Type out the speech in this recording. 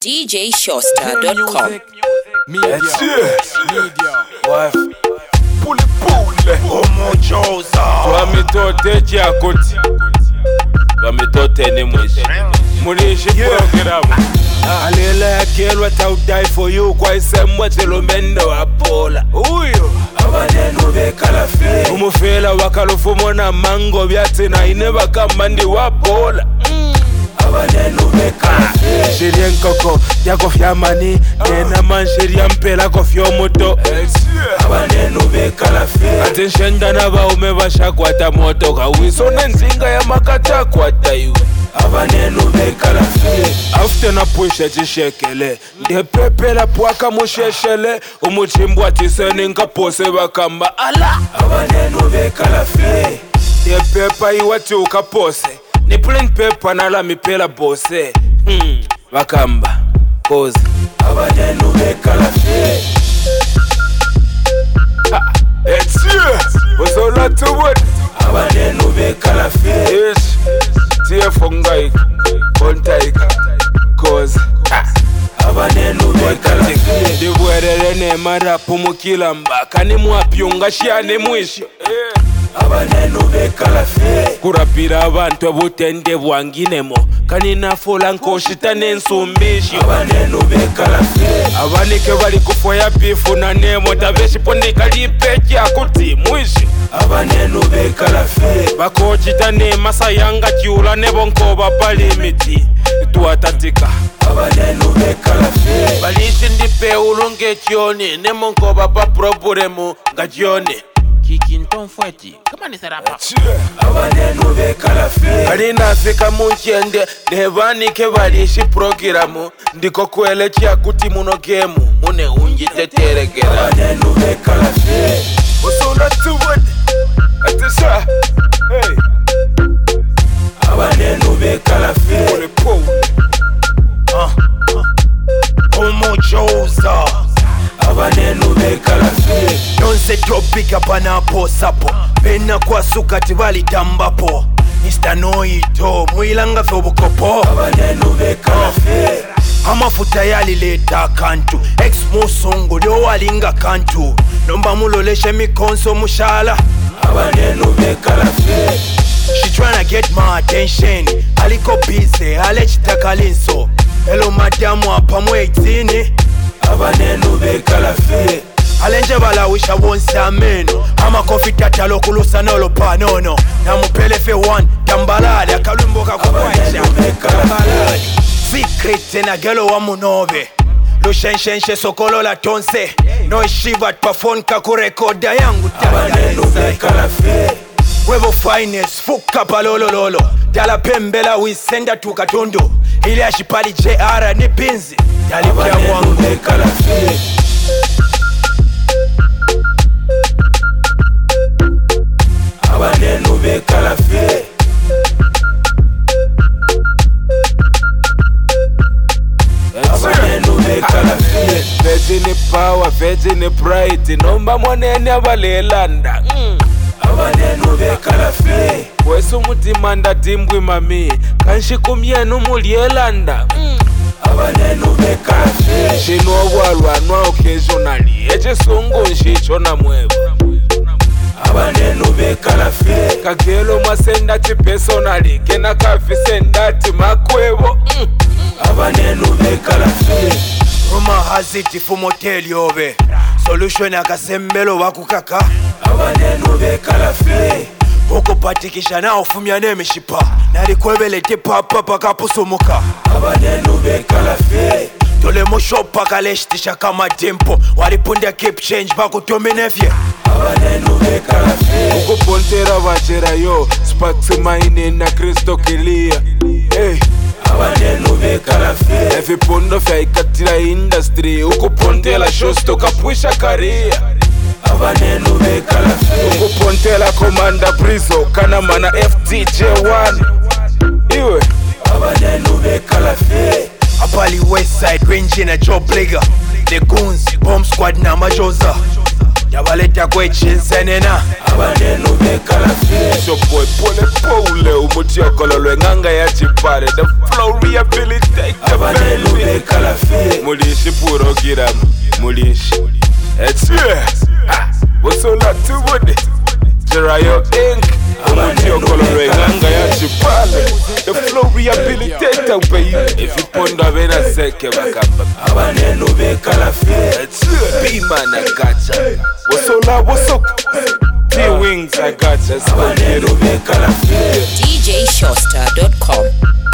DJShowstar.com. Media. Wife. Pule. Homojosa. Twamitote chakoti. Twamitote ni mwishi. Mulishi programu. Alela ya kelwa tau die for you. Kwa isemwa chilumendo apola. Uyo. Abanenu bekala fe. Umufela wakalufumo na mango vyati na ineba kamandi wapola. Abanenu bekala fe. Shirien koko yako fyamani. Nena man shirien pela kofyo moto. Abanenu bekala fe. Attention dana ba umebasha kwata moto. Kawiso nenzinga ya makata kwata iwe. Abanenu bekala fe. After na pushe chishekele. Nde pepe la puaka musheshele. Umuchimbu atiseni nka pose bakamba. Ala. Abanenu bekala fe. Nde pepa iwati ukapose. Ni plain paper na la mipela bose. Bakamba. Cause abanenu bekala fe. It's you. What's all that to what? Abanenu bekala fe. Yes. Tia fungai. Kontaika. Cause abanenu bekala fe. Dibuerele ne marapu mukilamba. Kani muapyunga shiane mwisho. Abanenu bekala fe. Kurapira abantu abutende bwanginemo. Kanina fola nkoshita nensumbisho. Abanenu bekala fe. Abanike bali kufoya bifu na nemo. Tabeshi pondika lipechi akuti mwisho. Abanenu bekala fe. Bakochita ne masayanga kiula nebo nkoba balimiti. Tuatatika. Abanenu bekala fe. Baliti ndipe ulunge chioni. Nemo nkoba pa problemu ngajioni. Kikinton fweti, kama ni serapa. Abanenu bekala fe. Kalina fika munchende, nevani kevalishi programu. Ndiko kuele chia kuti muno gemu, mune unji teteregera. Abanenu bekala fe. Usula tuwad, atisha, hey. Abanenu bekala fe. Pole po. Homojosa. Abanenu bekala fe. Nonse topika pana po sapo. Pena kwa suka tibali tambapo. Mr. Noito mwilanga fobukopo. Abanenu bekala fe. Amafuta yali leta kantu. Ex musungu lyo walinga kantu. Nomba muloleshe mikonso mushala. Abanenu bekala fe. She tryna get my attention. Aliko busy, alechitaka linso. Hello madamu apa mwetini. Abanenu bekala fe. Alenje balawisha wonse ameno. Ama kofi tatalo kulusa nolo panono. Namupele fe one tambalade. Akalumbo kakukwaisha tambalade. Secret na gelo wa munobe. Lushenshe sokolo la tonse. No shivat pafon kakurekoda yangu. Abanenu bekala fe. Webo finest fuka palolo lolo. Dala pembela wisenda tukatundu. Ile ashipali JR ni pinzi. Dalipia mwangu bekala fe. Abanenu bekala fe. Abanenu bekala fe. Virgin power, virgin pride. Nomba mwanene abalelanda. Abanenu bekala fe. Wesu mutimanda timbwi mami. Kanshikumyenu mulielanda. Abanenu bekala fe. Shino walwa nwa occasionally. Eche sungu nshicho na mwebo. Abanenu bekala fe. Kagelo masenda ti personally. Kena kafise ndati makwebo. Abanenu bekala fe. Ruma haziti fumoteli obe. Solution akasembelo wakukaka. Abanenu bekala fe. Huko patikisha na ufumya nemishipa. Nalikwebele te papa paka pusumuka. Abanenu bekala fe. Tole moshopa kaleshtisha kama tempo. Walipundia keep change baku tominefye. Abanenu bekala fe. Huko pontera vachera yo. Spaxi maini na Kristo kilia. Hey. Abanenu bekala fe. Efi pondo fya ikatila industry. Huko pontela shosto kapwisha karia. Abanenu bekala fe. Huko pontela komanda prizo. Kana mana FTJ1. Iwe abanenu bekala fe. Apali Westside range na job lega. The goons, bomb squad na majoza. Yabaleta kwe chinsenena. Abanenu bekala fe. So boy pole umuti okololo nganga ya chipare. The flow rehabilitate. Abanenu bekala fe. chipuro gira mulish bosola tubode Jerayo Inc. Amatio colore nganga ya chipale the flow rehabilitator baby if you ponda vena seke bakamba abaneno bekala fe bima na gacha bosola bosoka T-Wings I got us abaneno bekala fe DJShowstar.com